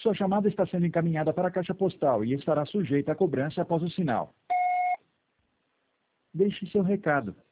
Sua chamada está sendo encaminhada para a caixa postal e estará sujeita a cobrança após o sinal. Deixe seu recado.